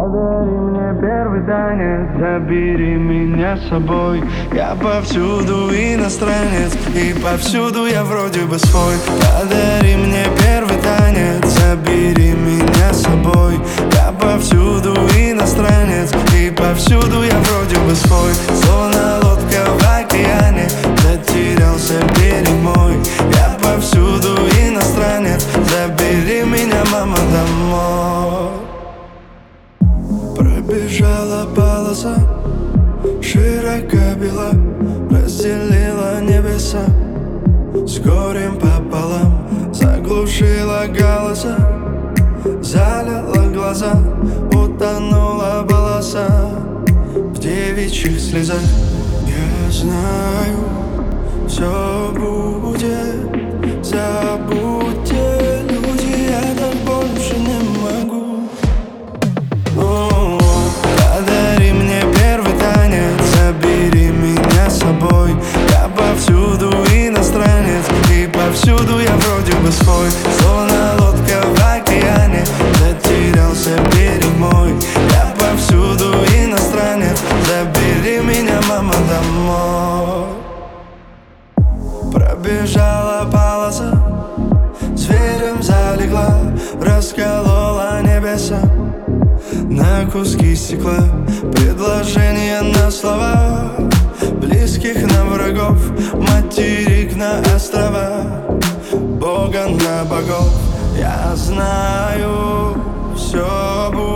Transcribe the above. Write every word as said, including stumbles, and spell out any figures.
Подари мне первый танец, забери меня с собой. Я повсюду иностранец, и повсюду я вроде бы свой. Подари мне первый танец, забери меня с собой. Я повсюду иностранец, и повсюду я вроде бы свой. Словно лодка в океане, затерялся берег мой. Я повсюду иностранец, забери меня, мама, домой. Пробежала полоса, широко бела, разделила небеса с горем пополам. Заглушила голоса, залила глаза, утонула полоса в девичьих слезах. Я знаю, все будет, забудьте, люди, я так больше не могу. Подари мне первый танец, забери меня с собой. Я повсюду иностранец, и повсюду я вроде бы свой. Словно лодка в океане, затерялся берег мой. Я повсюду иностранец, забери меня, мама, домой. Пробежала полоса, зверем залегла, расколола небеса на куски стекла. Предложения на слова, близких на врагов, материк на острова, Бога на богов. Я знаю, все будет.